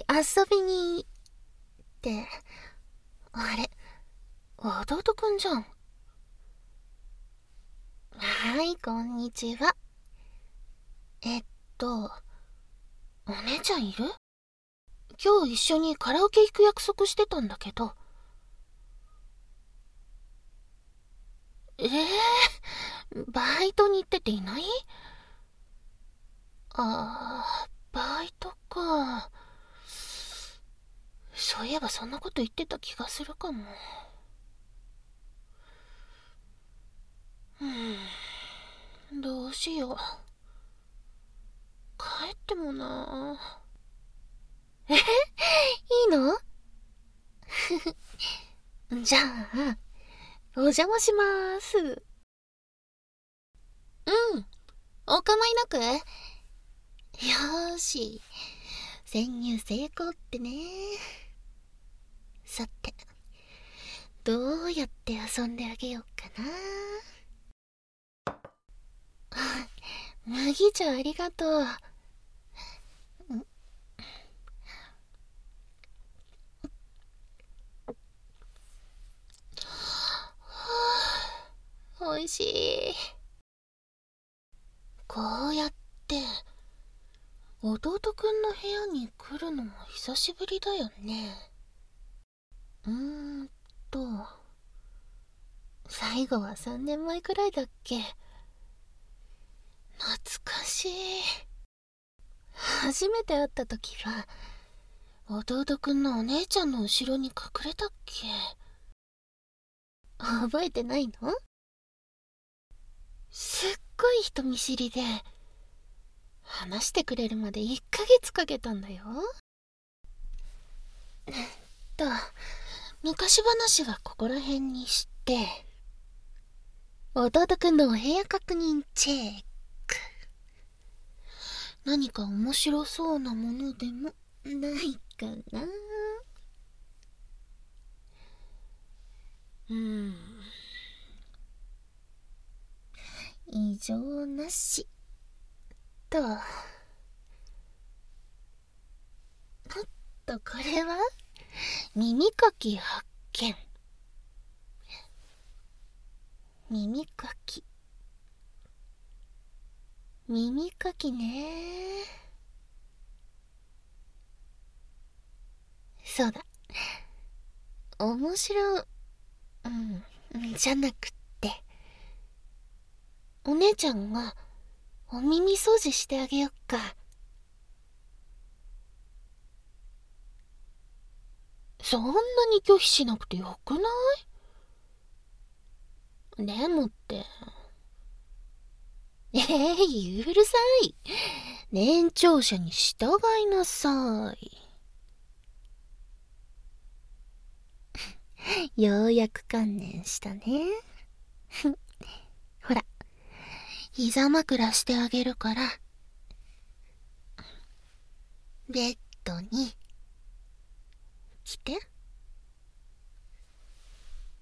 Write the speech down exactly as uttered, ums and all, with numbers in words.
遊びにって、あれ、弟くんじゃん。はい、こんにちは。えっと、お姉ちゃんいる？今日一緒にカラオケ行く約束してたんだけど。ええー、バイトに行ってていない？あー、バイトか。そういえばそんなこと言ってた気がするかも。うーん、どうしよう。帰ってもなぁ。え、いいの？じゃあ、お邪魔しまーす。うん、お構いなく。よーし、潜入成功ってね。さて、どうやって遊んであげようかな。あ、麦茶ありがとう。おいしい。こうやって弟くんの部屋に来るのも久しぶりだよね。うーんと最後はさんねんまえくらいだっけ。懐かしい。初めて会った時は弟くんのお姉ちゃんの後ろに隠れたっけ。覚えてないの？すっごい人見知りで話してくれるまでいっかげつかけたんだよ。と昔話はここら辺にして、弟くんのお部屋確認チェック。何か面白そうなものでもないかな。うーん、異常なしと。おっと、これは耳かき発見。耳かき耳かきね。そうだ、面白い、うんじゃなくって、お姉ちゃんがお耳掃除してあげよっか。そんなに拒否しなくてよくない？でもって。えー、うるさい。年長者に従いなさい。ようやく観念したね。ほら、膝枕してあげるから、ベッドに来て。